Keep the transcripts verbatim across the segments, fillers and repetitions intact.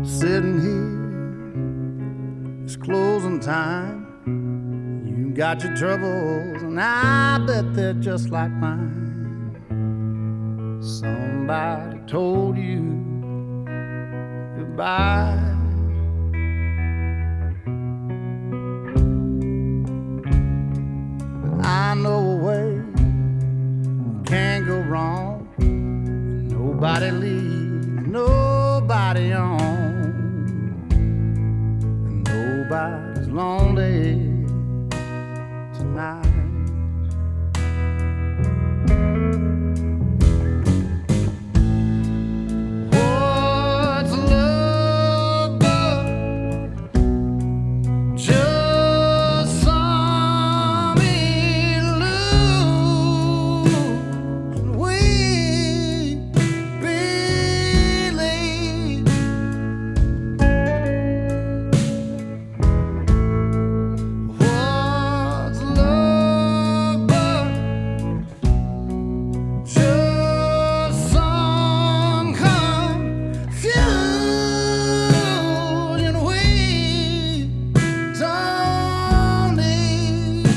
Sitting here, it's closing time. You got your troubles, and I bet they're just like mine. Somebody told you goodbye. But I know a way you can't go wrong. Nobody leaves nobody on. Nobody's lonely tonight. What's love but just some illusion we believe? What's love but just some confusion we don't need?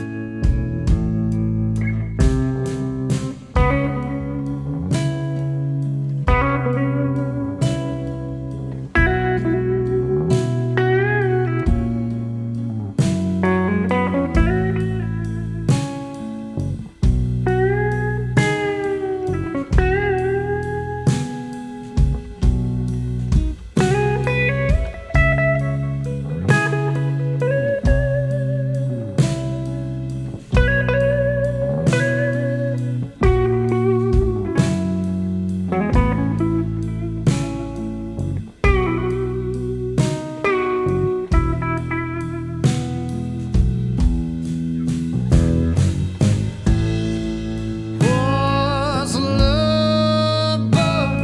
What's love but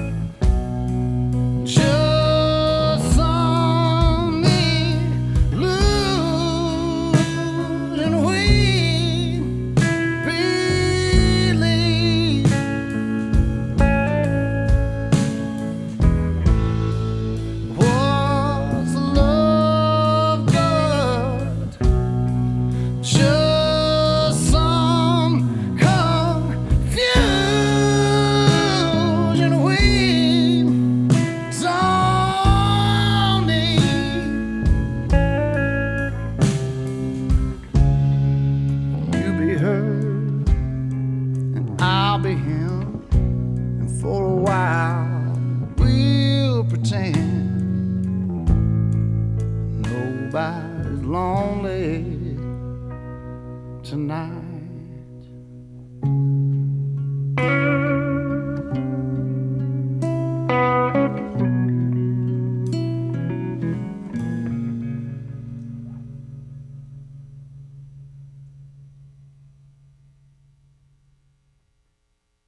just some illusion we believe? What's love but just some confusion we don't need? You be her and I'll be him, and for a while we'll pretend nobody's lonely tonight.